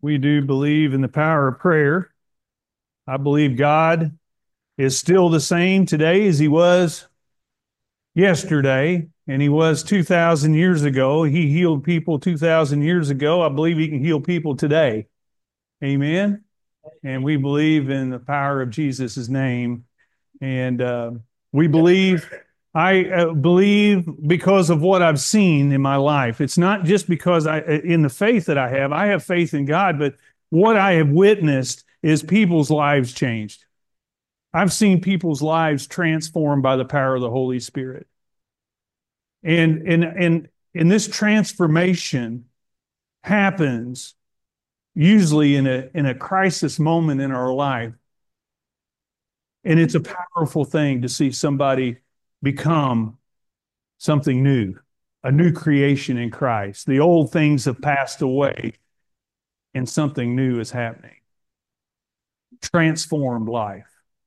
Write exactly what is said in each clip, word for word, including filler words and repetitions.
We do believe in the power of prayer. I believe God is still the same today as he was yesterday, and he was two thousand years ago. He healed people two thousand years ago. I believe he can heal people today. Amen. And we believe in the power of Jesus' name. And uh, we believe, I uh, believe because of what I've seen in my life. It's not just because I, in the faith that I have, I have faith in God, but what I have witnessed is people's lives changed. I've seen people's lives transformed by the power of the Holy Spirit. And, and, and, and this transformation happens usually in a, in a crisis moment in our life. And it's a powerful thing to see somebody become something new, a new creation in Christ. The old things have passed away and something new is happening. Transformed life.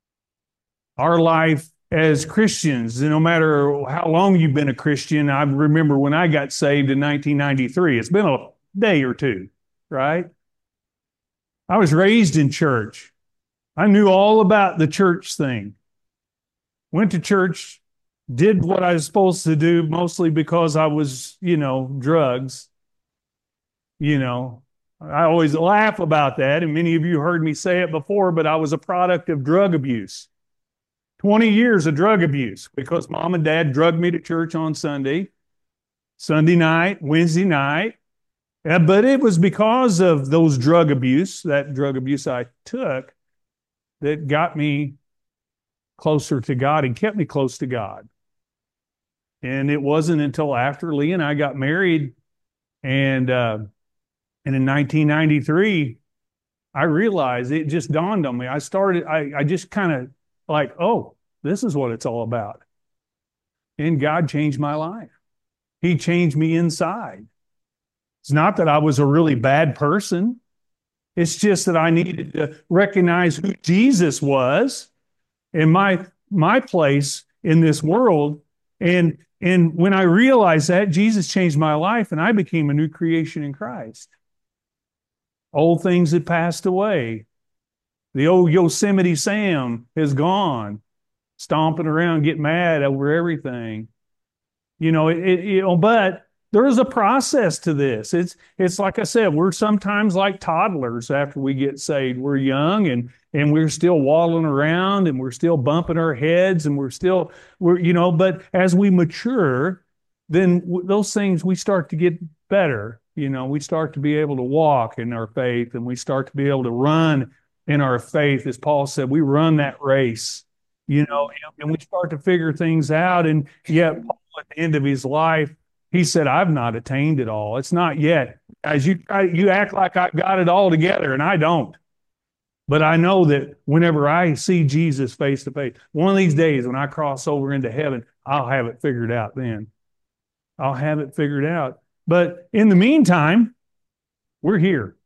Our life as Christians, no matter how long you've been a Christian, I remember when I got saved in nineteen ninety-three. It's been a day or two, right? I was raised in church. I knew all about the church thing. Went to church, did what I was supposed to do, mostly because I was, you know, drugs. You know, I always laugh about that, and many of you heard me say it before, but I was a product of drug abuse. twenty years of drug abuse because mom and dad drugged me to church on Sunday, Sunday night, Wednesday night. Yeah, but it was because of those drug abuse, that drug abuse I took, that got me closer to God and kept me close to God. And it wasn't until after Lee and I got married and uh, and in nineteen ninety-three, I realized it just dawned on me. I started, I, I just kind of like, oh, this is what it's all about. And God changed my life. He changed me inside. It's not that I was a really bad person. It's just that I needed to recognize who Jesus was and my my place in this world. And and when I realized that, Jesus changed my life and I became a new creation in Christ. Old things had passed away. The old Yosemite Sam is gone, stomping around, getting mad over everything. You know, it, it, you know, but there is a process to this. It's it's like I said, we're sometimes like toddlers after we get saved. We're young and and we're still waddling around and we're still bumping our heads and we're still we're you know, but as we mature, then w- those things we start to get better. You know, we start to be able to walk in our faith and we start to be able to run in our faith. As Paul said, we run that race, you know, and we start to figure things out. And yet, Paul, at the end of his life, he said, I've not attained it all. It's not yet. As you you act like I've got it all together, and I don't. But I know that whenever I see Jesus face to face, one of these days when I cross over into heaven, I'll have it figured out then. I'll have it figured out. But in the meantime, we're here.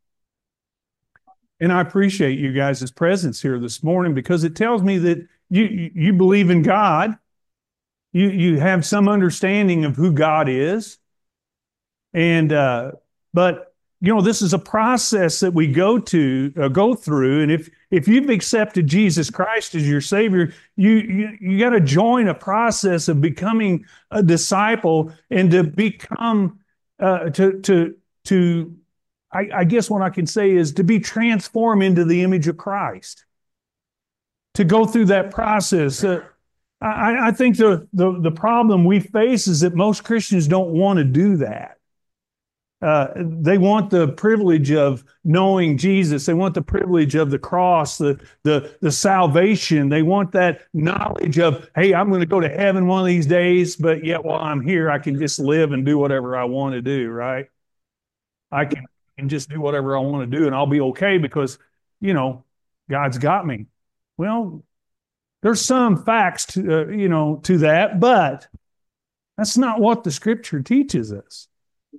And I appreciate you guys' presence here this morning because it tells me that you you, you believe in God. You you have some understanding of who God is. And uh, but you know, this is a process that we go to uh, go through. And if if you've accepted Jesus Christ as your Savior, you you, you got to join a process of becoming a disciple and to become uh, to to to I, I guess what I can say is to be transformed into the image of Christ. To go through that process. Uh, I, I think the, the the problem we face is that most Christians don't want to do that. Uh, they want the privilege of knowing Jesus. They want the privilege of the cross, the, the, the salvation. They want that knowledge of, hey, I'm going to go to heaven one of these days, but yet while I'm here, I can just live and do whatever I want to do, right? I can, can just do whatever I want to do and I'll be okay because, you know, God's got me. Well, there's some facts to, uh, you know, to that, but that's not what the scripture teaches us.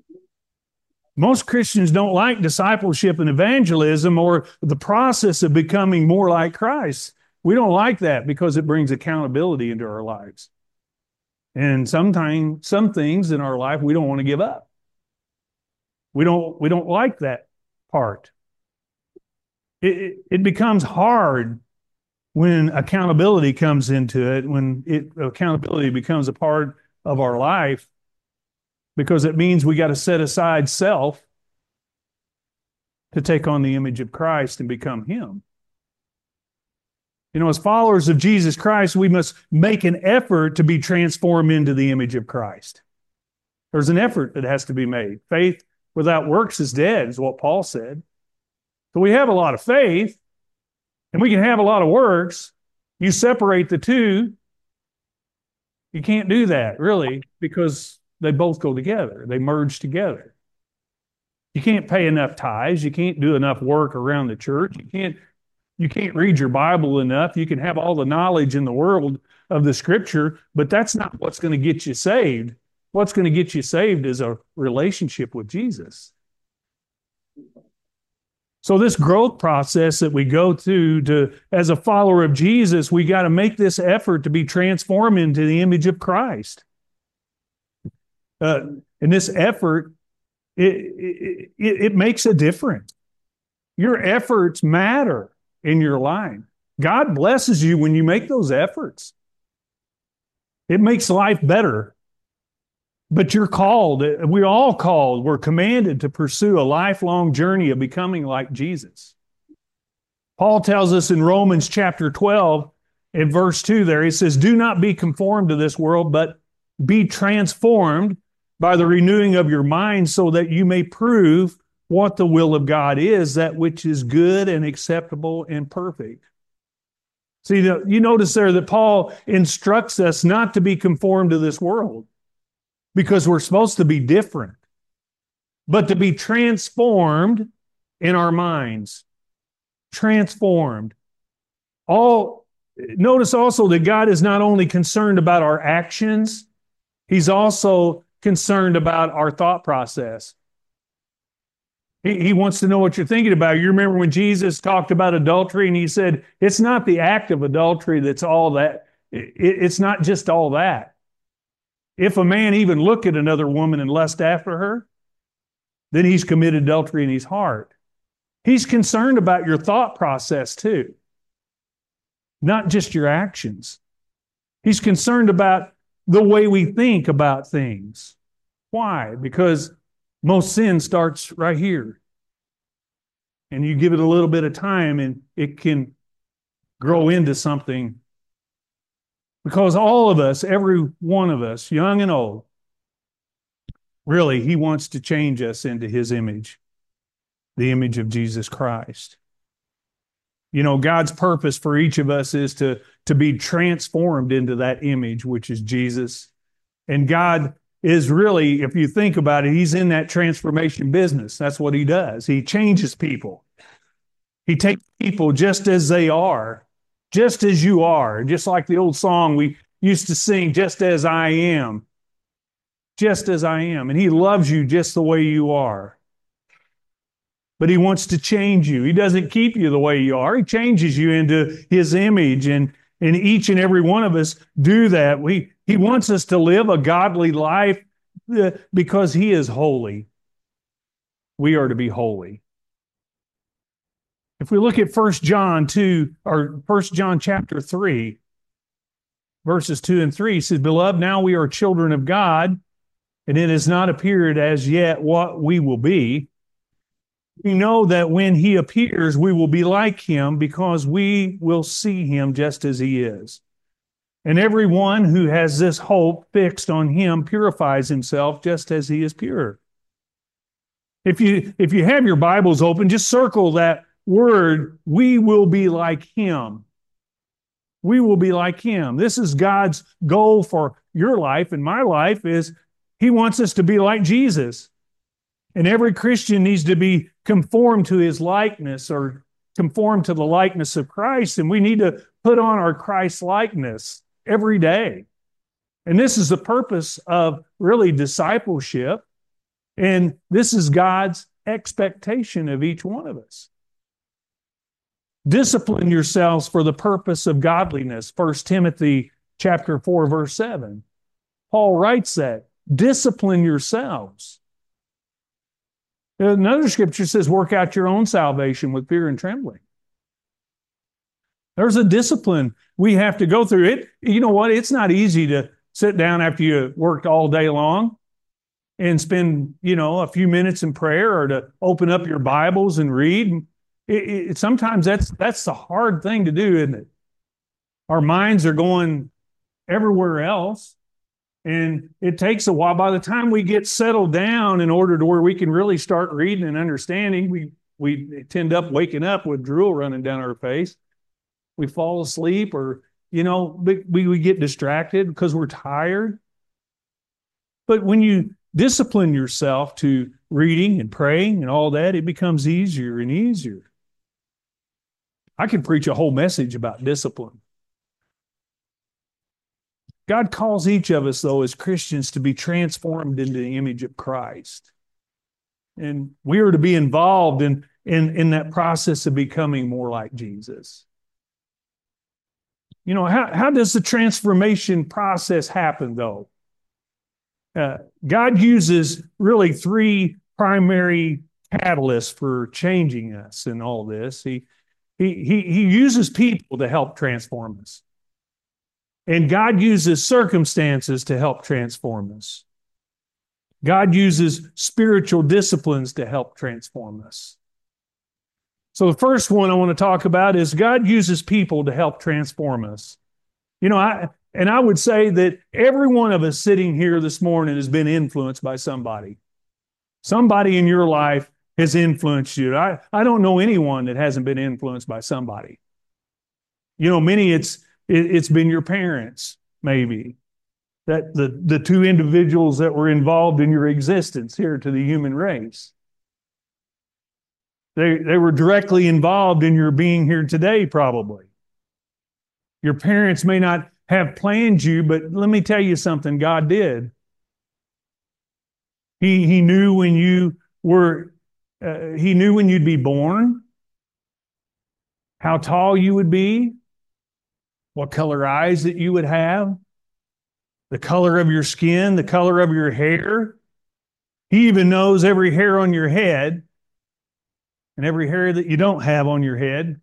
Most Christians don't like discipleship and evangelism or the process of becoming more like Christ. We don't like that because it brings accountability into our lives. And sometimes some things in our life we don't want to give up. We don't we don't like that part. It, it becomes hard when accountability comes into it, when it, accountability becomes a part of our life, because it means we got to set aside self to take on the image of Christ and become Him. You know, as followers of Jesus Christ, we must make an effort to be transformed into the image of Christ. There's an effort that has to be made. Faith without works is dead, is what Paul said. So we have a lot of faith, and we can have a lot of works. You separate the two, you can't do that, really, because they both go together. They merge together. You can't pay enough tithes. You can't do enough work around the church. You can't You can't read your Bible enough. You can have all the knowledge in the world of the Scripture, but that's not what's going to get you saved. What's going to get you saved is a relationship with Jesus. So this growth process that we go through to, as a follower of Jesus, we got to make this effort to be transformed into the image of Christ. Uh, and this effort, it, it, it makes a difference. Your efforts matter in your life. God blesses you when you make those efforts. It makes life better. But you're called, we're all called, we're commanded to pursue a lifelong journey of becoming like Jesus. Paul tells us in Romans chapter twelve, in verse two there, he says, "Do not be conformed to this world, but be transformed by the renewing of your mind, so that you may prove what the will of God is, that which is good and acceptable and perfect." See, you notice there that Paul instructs us not to be conformed to this world, because we're supposed to be different, but to be transformed in our minds. Transformed. All, notice also that God is not only concerned about our actions, He's also concerned about our thought process. He, he wants to know what you're thinking about. You remember when Jesus talked about adultery and He said, it's not the act of adultery that's all that. It, it's not just all that. If a man even look at another woman and lust after her, then he's committed adultery in his heart. He's concerned about your thought process too, not just your actions. He's concerned about the way we think about things. Why? Because most sin starts right here. And you give it a little bit of time and it can grow into something. Because all of us, every one of us, young and old, really, He wants to change us into His image, the image of Jesus Christ. You know, God's purpose for each of us is to, to be transformed into that image, which is Jesus. And God is really, if you think about it, He's in that transformation business. That's what He does. He changes people. He takes people just as they are. Just as you are, just like the old song we used to sing, just as I am, just as I am. And He loves you just the way you are. But He wants to change you. He doesn't keep you the way you are. He changes you into His image. And, and each and every one of us do that. We, He wants us to live a godly life because He is holy. We are to be holy. If we look at First John two, or First John chapter three, verses two and three, it says, "Beloved, now we are children of God, and it has not appeared as yet what we will be. We know that when He appears, we will be like Him, because we will see Him just as He is. And everyone who has this hope fixed on Him purifies himself just as He is pure." If you, if you have your Bibles open, just circle that word, "we will be like Him." We will be like Him. This is God's goal for your life and my life, is He wants us to be like Jesus. And every Christian needs to be conformed to His likeness, or conformed to the likeness of Christ. And we need to put on our Christ likeness every day. And this is the purpose of really discipleship. And this is God's expectation of each one of us. Discipline yourselves for the purpose of godliness. First Timothy chapter four, verse seven. Paul writes that. Discipline yourselves. Another scripture says, work out your own salvation with fear and trembling. There's a discipline we have to go through. It, you know what? It's not easy to sit down after you worked all day long and spend, you know, a few minutes in prayer or to open up your Bibles and read. It, it, sometimes that's that's the hard thing to do, isn't it? Our minds are going everywhere else, and it takes a while. By the time we get settled down in order to where we can really start reading and understanding, we we tend up waking up with drool running down our face. We fall asleep, or, you know, we, we get distracted because we're tired. But when you discipline yourself to reading and praying and all that, it becomes easier and easier. I could preach a whole message about discipline. God calls each of us, though, as Christians, to be transformed into the image of Christ. And we are to be involved in, in, in that process of becoming more like Jesus. You know, how, how does the transformation process happen, though? Uh, God uses really three primary catalysts for changing us in all this. He, he, he, he uses people to help transform us. And God uses circumstances to help transform us. God uses spiritual disciplines to help transform us. So the first one I want to talk about is God uses people to help transform us. You know, I and I would say that every one of us sitting here this morning has been influenced by somebody. Somebody in your life has influenced you. I, I don't know anyone that hasn't been influenced by somebody. You know, many it's it, it's been your parents, maybe. That the, the two individuals that were involved in your existence here to the human race. They, they were directly involved in your being here today, probably. Your parents may not have planned you, but let me tell you something, God did. He, he knew when you were, uh, he knew when you'd be born, how tall you would be, what color eyes that you would have, the color of your skin, the color of your hair. He even knows every hair on your head and every hair that you don't have on your head.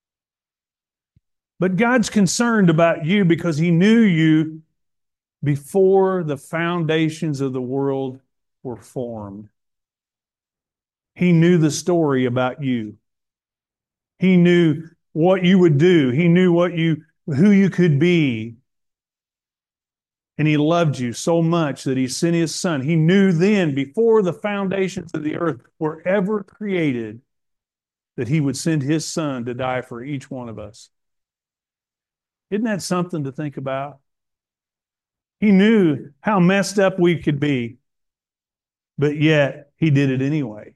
But God's concerned about you because He knew you before the foundations of the world were formed. He knew the story about you. He knew what you would do. He knew what you, who you could be. And He loved you so much that He sent His Son. He knew then, before the foundations of the earth were ever created, that He would send His Son to die for each one of us. Isn't that something to think about? He knew how messed up we could be, but yet He did it anyway.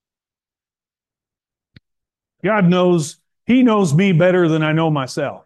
God knows, He knows me better than I know myself.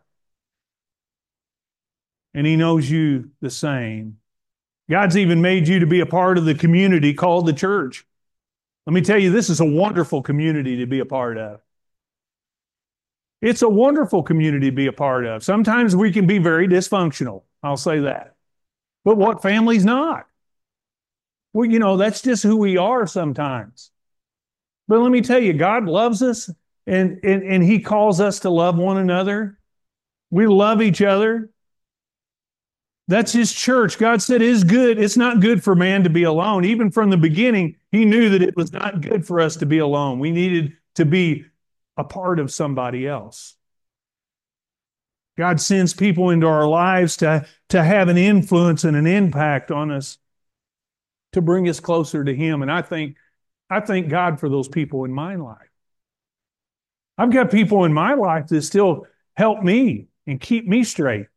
And He knows you the same. God's even made you to be a part of the community called the church. Let me tell you, this is a wonderful community to be a part of. It's a wonderful community to be a part of. Sometimes we can be very dysfunctional. I'll say that. But what family's not? Well, you know, that's just who we are sometimes. But let me tell you, God loves us, and, and, and He calls us to love one another. We love each other. That's His church. God said it is good. It's not good for man to be alone. Even from the beginning, He knew that it was not good for us to be alone. We needed to be a part of somebody else. God sends people into our lives to, to have an influence and an impact on us, to bring us closer to Him. And I think, I thank God for those people in my life. I've got people in my life that still help me and keep me straight.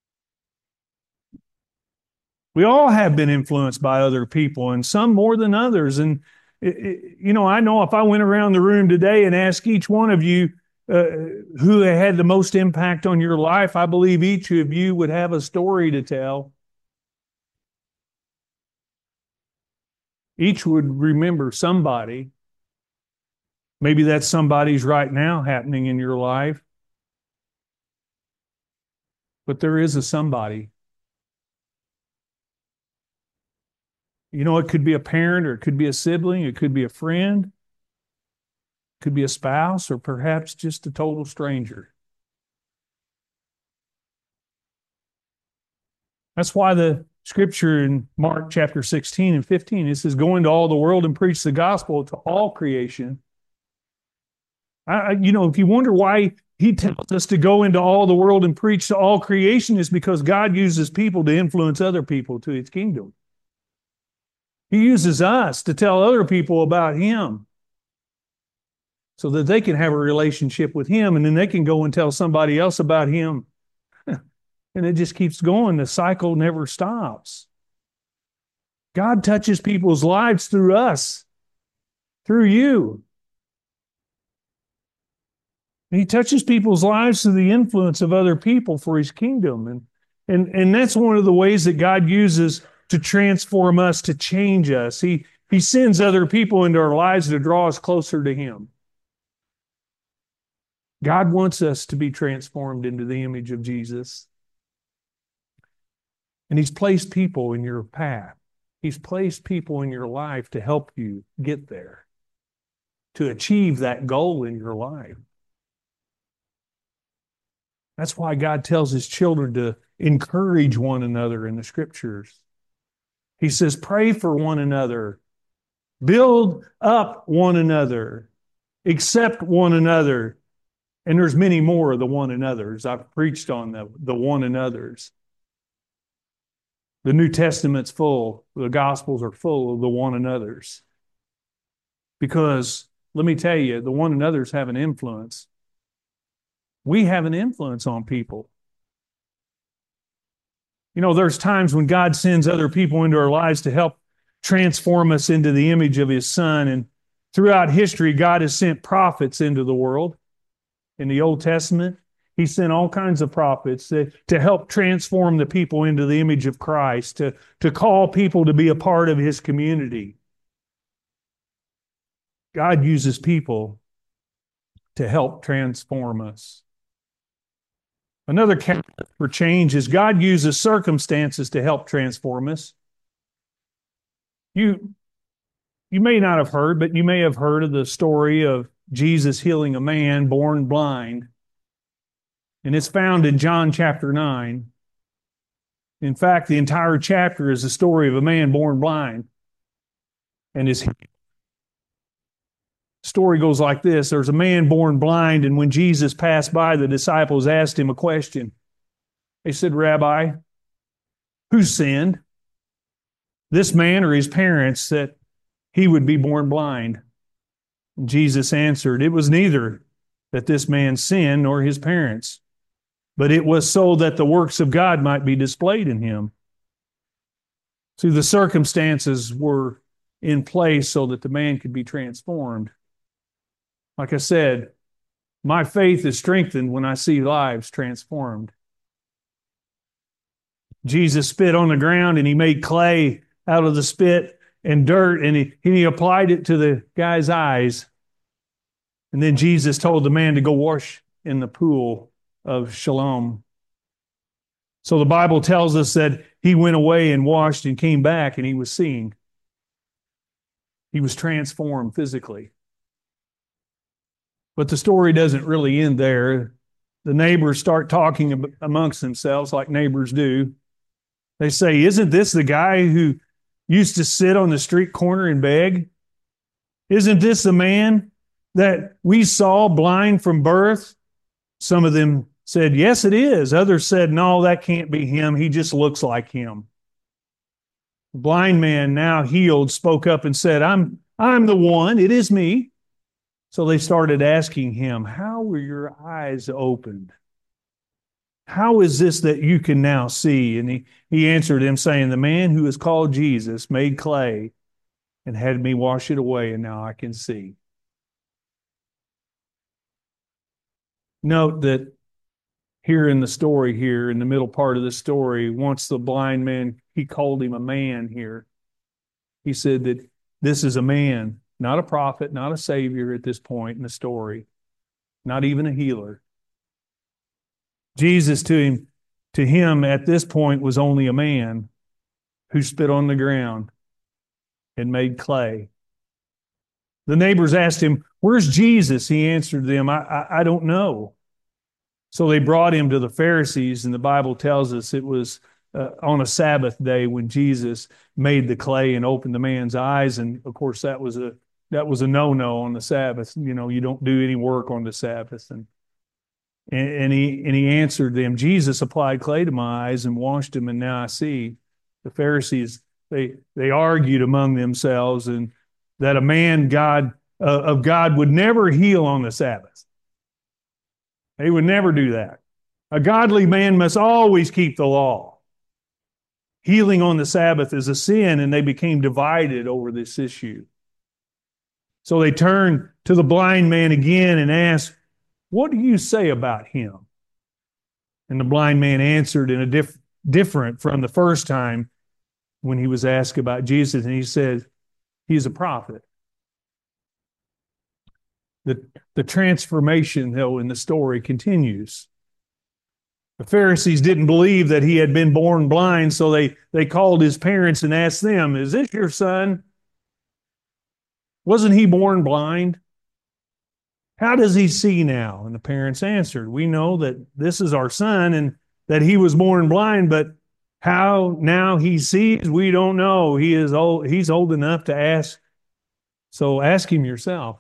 We all have been influenced by other people, and some more than others. And, it, it, you know, I know if I went around the room today and asked each one of you uh, who had the most impact on your life, I believe each of you would have a story to tell. Each would remember somebody. Maybe that somebody's right now happening in your life. But there is a somebody. You know, it could be a parent, or it could be a sibling, it could be a friend, it could be a spouse, or perhaps just a total stranger. That's why the scripture in Mark chapter sixteen and fifteen, it says, go into all the world and preach the gospel to all creation. I, you know, if you wonder why he tells us to go into all the world and preach to all creation, is because God uses people to influence other people to his kingdom. He uses us to tell other people about him so that they can have a relationship with him, and then they can go and tell somebody else about him. And it just keeps going. The cycle never stops. God touches people's lives through us, through you. He touches people's lives through the influence of other people for his kingdom. And, and, and that's one of the ways that God uses to transform us, to change us. He, he sends other people into our lives to draw us closer to him. God wants us to be transformed into the image of Jesus. And he's placed people in your path. He's placed people in your life to help you get there, to achieve that goal in your life. That's why God tells his children to encourage one another in the scriptures. He says, pray for one another, build up one another, accept one another. And there's many more of the one another's. I've preached on the, the one another's. The New Testament's full, the Gospels are full of the one another's. Because, let me tell you, the one another's have an influence. We have an influence on people. You know, there's times when God sends other people into our lives to help transform us into the image of his Son. And throughout history, God has sent prophets into the world. In the Old Testament, he sent all kinds of prophets to, to help transform the people into the image of Christ, to, to call people to be a part of his community. God uses people to help transform us. Another catalyst for change is God uses circumstances to help transform us. You, you may not have heard, but you may have heard of the story of Jesus healing a man born blind. And it's found in John chapter nine. In fact, the entire chapter is the story of a man born blind. And his story goes like this. There's a man born blind, and when Jesus passed by, the disciples asked him a question. They said, Rabbi, who sinned, this man or his parents, that he would be born blind? And Jesus answered, it was neither that this man sinned nor his parents, but it was so that the works of God might be displayed in him. See, the circumstances were in place so that the man could be transformed. Like I said, my faith is strengthened when I see lives transformed. Jesus spit on the ground and he made clay out of the spit and dirt, and he, and he applied it to the guy's eyes. And then Jesus told the man to go wash in the pool of Siloam. So the Bible tells us that he went away and washed and came back, and he was seeing. He was transformed physically. But the story doesn't really end there. The neighbors start talking amongst themselves like neighbors do. They say, isn't this the guy who used to sit on the street corner and beg? Isn't this the man that we saw blind from birth? Some of them said, yes, it is. Others said, no, that can't be him. He just looks like him. The blind man, now healed, spoke up and said, I'm, I'm the one. It is me. So they started asking him, how were your eyes opened? How is this that you can now see? And he, he answered them saying, the man who is called Jesus made clay and had me wash it away, and now I can see. Note that here in the story here, in the middle part of the story, once the blind man, he called him a man here. He said that this is a man, not a prophet, not a savior at this point in the story, not even a healer. Jesus to him, to him at this point was only a man who spit on the ground and made clay. The neighbors asked him, where's Jesus? He answered them, I, I, I don't know. So they brought him to the Pharisees, and the Bible tells us it was uh, on a Sabbath day when Jesus made the clay and opened the man's eyes. And of course, that was a that was a no-no on the Sabbath. You know, you don't do any work on the Sabbath. And and, and he and he answered them, Jesus applied clay to my eyes and washed them, and now I see. The Pharisees, they they argued among themselves, and that a man God uh, of God would never heal on the Sabbath. He would never do that. A godly man must always keep the law. Healing on the Sabbath is a sin, and they became divided over this issue. So they turned to the blind man again and asked, "What do you say about him?" And the blind man answered in a diff- different from the first time when he was asked about Jesus, and he said, "He's a prophet." The, the transformation, though, in the story continues. The Pharisees didn't believe that he had been born blind, so they, they called his parents and asked them, "Is this your son? Wasn't he born blind? How does he see now?" And the parents answered, "We know that this is our son and that he was born blind, but how now he sees, we don't know. He is old, he's old enough to ask. So ask him yourself."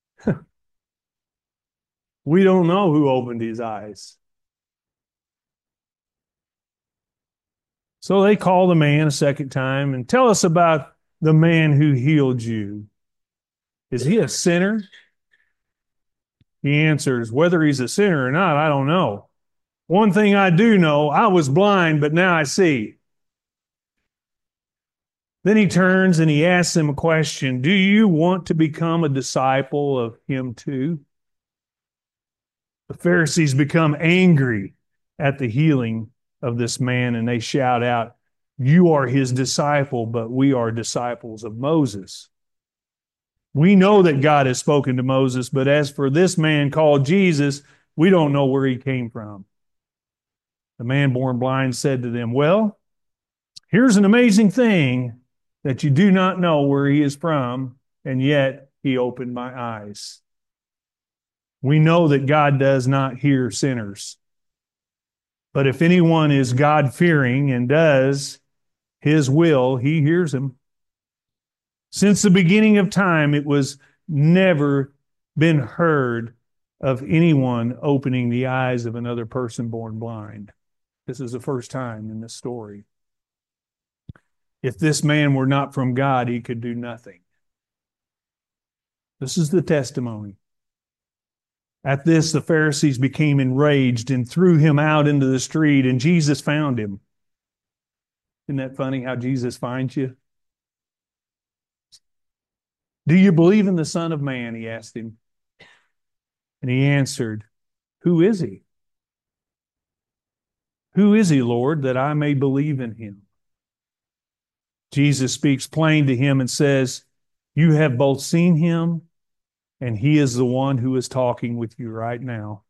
We don't know who opened his eyes. So they call the man a second time and tell us about the man who healed you. Is he a sinner? He answers, "Whether he's a sinner or not, I don't know. One thing I do know, I was blind, but now I see." Then he turns and he asks them a question. "Do you want to become a disciple of him too?" The Pharisees become angry at the healing of this man, and they shout out, "You are his disciple, but we are disciples of Moses. We know that God has spoken to Moses, but as for this man called Jesus, we don't know where he came from." The man born blind said to them, "Well, here's an amazing thing, that you do not know where he is from, and yet he opened my eyes." We know that God does not hear sinners. But if anyone is God-fearing and does his will, he hears him. Since the beginning of time, it was never been heard of anyone opening the eyes of another person born blind. This is the first time in this story. If this man were not from God, he could do nothing. This is the testimony. At this, the Pharisees became enraged and threw him out into the street, and Jesus found him. Isn't that funny how Jesus finds you? "Do you believe in the Son of Man?" he asked him. And he answered, "Who is he? Who is he, Lord, that I may believe in him?" Jesus speaks plain to him and says, "You have both seen him, and he is the one who is talking with you right now."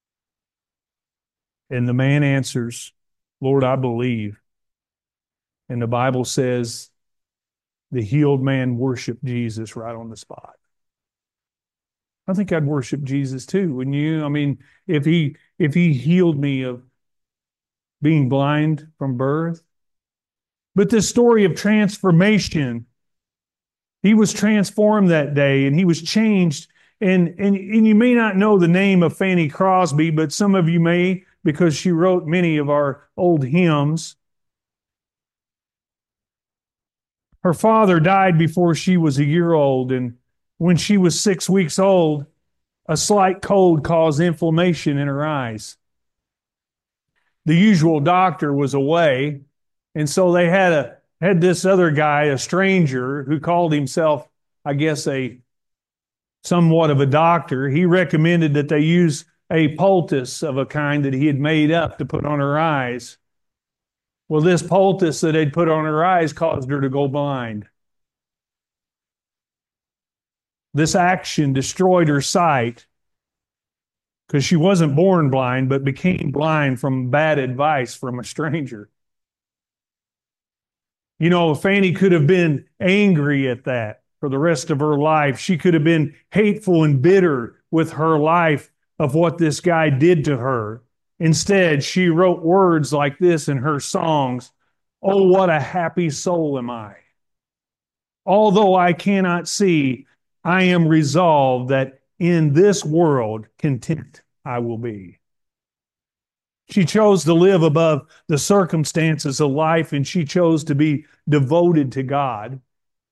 And the man answers, "Lord, I believe." And the Bible says the healed man worshiped Jesus right on the spot. I think I'd worship Jesus too, wouldn't you? I mean, if he if he healed me of being blind from birth. But this story of transformation, he was transformed that day and he was changed. And, and, and you may not know the name of Fanny Crosby, but some of you may, because she wrote many of our old hymns. Her father died before she was a year old, and when she was six weeks old, a slight cold caused inflammation in her eyes. The usual doctor was away, and so they had a had this other guy, a stranger, who called himself, I guess, a somewhat of a doctor. He recommended that they use a poultice of a kind that he had made up to put on her eyes. Well, this poultice that they'd put on her eyes caused her to go blind. This action destroyed her sight because she wasn't born blind, but became blind from bad advice from a stranger. You know, Fanny could have been angry at that for the rest of her life. She could have been hateful and bitter with her life of what this guy did to her. Instead, she wrote words like this in her songs. Oh, what a happy soul am I. Although I cannot see, I am resolved that in this world content I will be. She chose to live above the circumstances of life, and she chose to be devoted to God.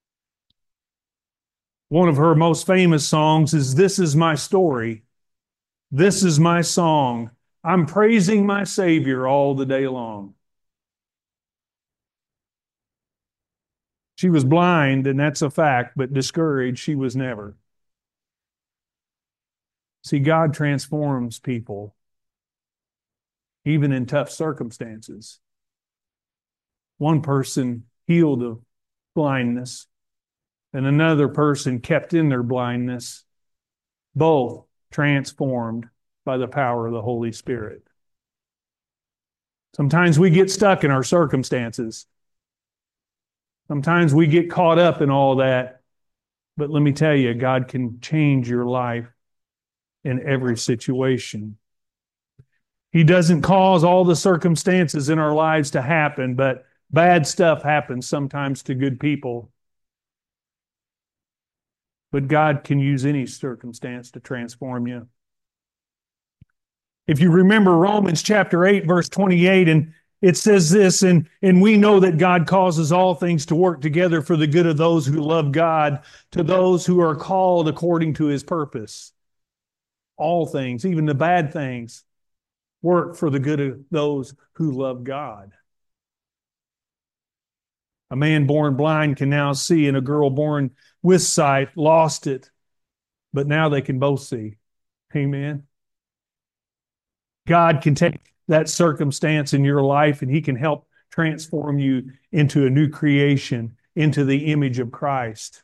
One of her most famous songs is This Is My Story. This is my song. I'm praising my Savior all the day long. She was blind, and that's a fact, but discouraged she was never. See, God transforms people, even in tough circumstances. One person healed of blindness, and another person kept in their blindness, both transformed by the power of the Holy Spirit. Sometimes we get stuck in our circumstances. Sometimes we get caught up in all that. But let me tell you, God can change your life in every situation. He doesn't cause all the circumstances in our lives to happen, but bad stuff happens sometimes to good people. But God can use any circumstance to transform you. If you remember Romans chapter eight, verse twenty-eight, and it says this, and, and we know that God causes all things to work together for the good of those who love God, to those who are called according to his purpose. All things, even the bad things, work for the good of those who love God. A man born blind can now see, and a girl born with sight lost it, but now they can both see. Amen. God can take that circumstance in your life, and he can help transform you into a new creation, into the image of Christ.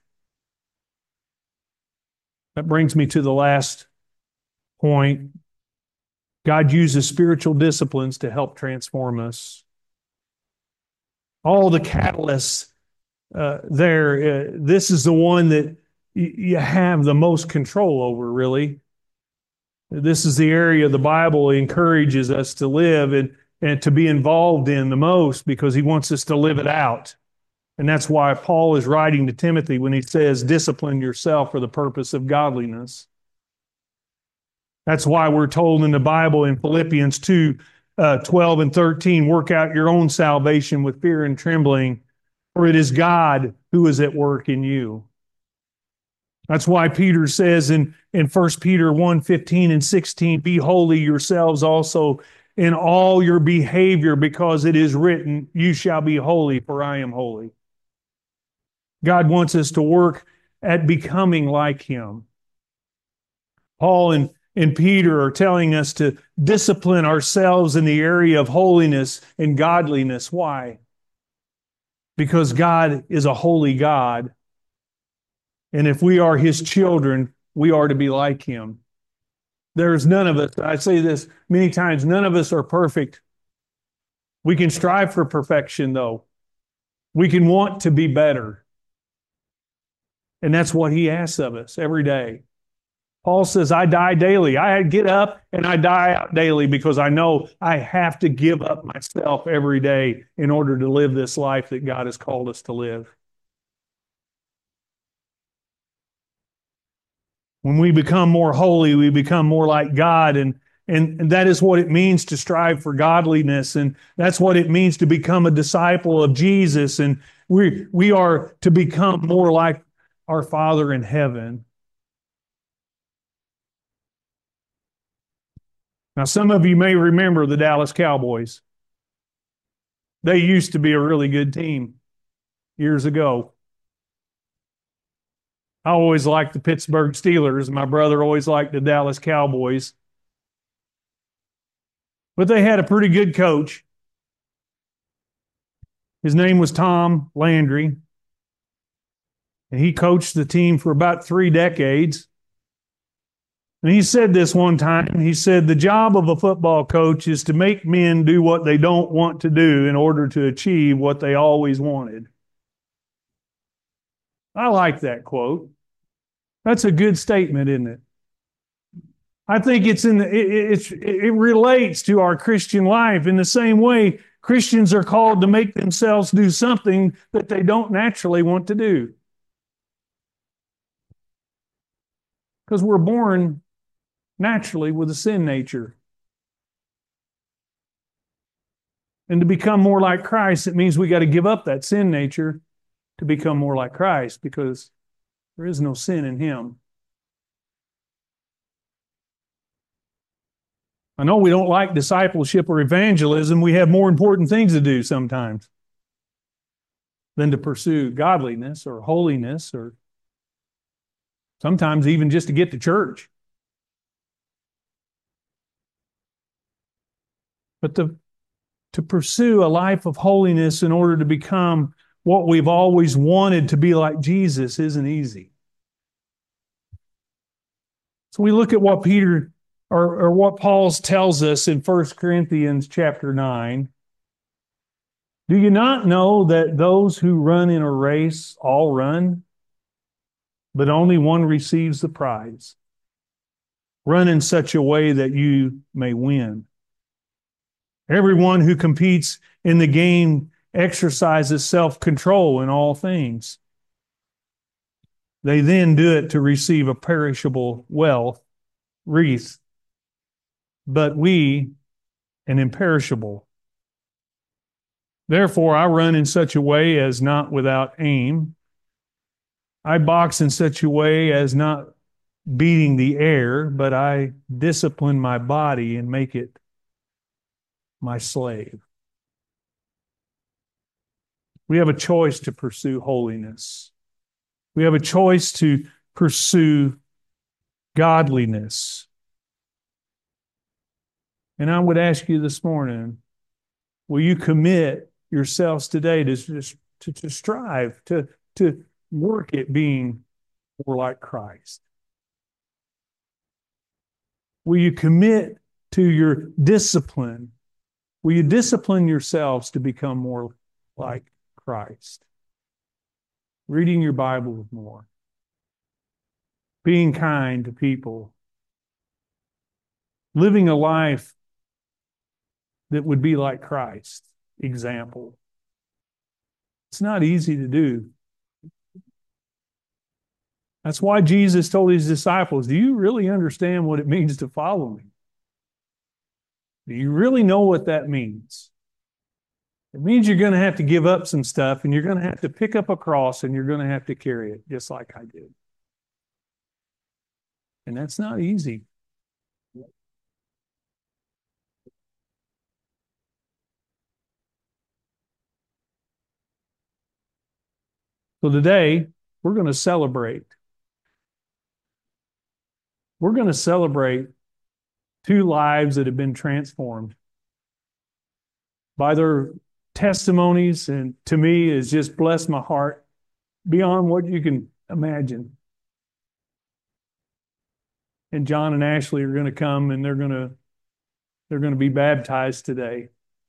That brings me to the last point. God uses spiritual disciplines to help transform us. All the catalysts uh, there, uh, this is the one that y- you have the most control over, really. This is the area the Bible encourages us to live and, and to be involved in the most, because he wants us to live it out. And that's why Paul is writing to Timothy when he says, discipline yourself for the purpose of godliness. That's why we're told in the Bible in Philippians two, uh, twelve and thirteen, work out your own salvation with fear and trembling, for it is God who is at work in you. That's why Peter says in, in First Peter one, fifteen and sixteen, be holy yourselves also in all your behavior, because it is written, you shall be holy, for I am holy. God wants us to work at becoming like him. Paul and, and Peter are telling us to discipline ourselves in the area of holiness and godliness. Why? Because God is a holy God. And if we are his children, we are to be like him. There's none of us, I say this many times, none of us are perfect. We can strive for perfection, though. We can want to be better. And that's what he asks of us every day. Paul says, I die daily. I get up and I die out daily, because I know I have to give up myself every day in order to live this life that God has called us to live. When we become more holy, we become more like God, and, and, and that is what it means to strive for godliness, and that's what it means to become a disciple of Jesus, and we, we are to become more like our Father in heaven. Now, some of you may remember the Dallas Cowboys. They used to be a really good team years ago. I always liked the Pittsburgh Steelers. My brother always liked the Dallas Cowboys. But they had a pretty good coach. His name was Tom Landry. And he coached the team for about three decades. And he said this one time. He said, the job of a football coach is to make men do what they don't want to do in order to achieve what they always wanted. I like that quote. That's a good statement, isn't it? I think it's in the, it, it's it relates to our Christian life in the same way Christians are called to make themselves do something that they don't naturally want to do. Because we're born naturally with a sin nature. And to become more like Christ, it means we got to give up that sin nature to become more like Christ, because there is no sin in him. I know we don't like discipleship or evangelism. We have more important things to do sometimes than to pursue godliness or holiness, or sometimes even just to get to church. But to, to pursue a life of holiness in order to become what we've always wanted to be like Jesus isn't easy. So we look at what Peter or, or what Paul tells us in First Corinthians chapter nine. Do you not know that those who run in a race all run, but only one receives the prize? Run in such a way that you may win. Everyone who competes in the game exercises self-control in all things. They then do it to receive a perishable wealth, wreath, but we an imperishable. Therefore, I run in such a way as not without aim. I box in such a way as not beating the air, but I discipline my body and make it my slave. We have a choice to pursue holiness. We have a choice to pursue godliness. And I would ask you this morning, will you commit yourselves today to, to, to strive, to, to work at being more like Christ? Will you commit to your discipline? Will you discipline yourselves to become more like Christ? Reading your Bible more. Being kind to people. Living a life that would be like Christ. Example. It's not easy to do. That's why Jesus told his disciples, do you really understand what it means to follow me? Do you really know what that means? It means you're going to have to give up some stuff, and you're going to have to pick up a cross, and you're going to have to carry it, just like I did. And that's not easy. So today, we're going to celebrate. We're going to celebrate two lives that have been transformed by their testimonies, and to me, it's just blessed my heart beyond what you can imagine. And John and Ashley are going to come, and they're going to they're going to be baptized today.